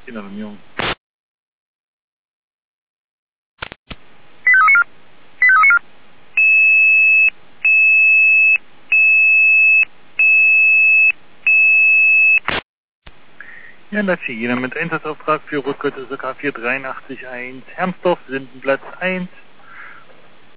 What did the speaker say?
in Alarmierung. Ja, das hier jeder mit Einsatzauftrag für Rückkürze K4881 Hermsdorf, Sindenplatz 1.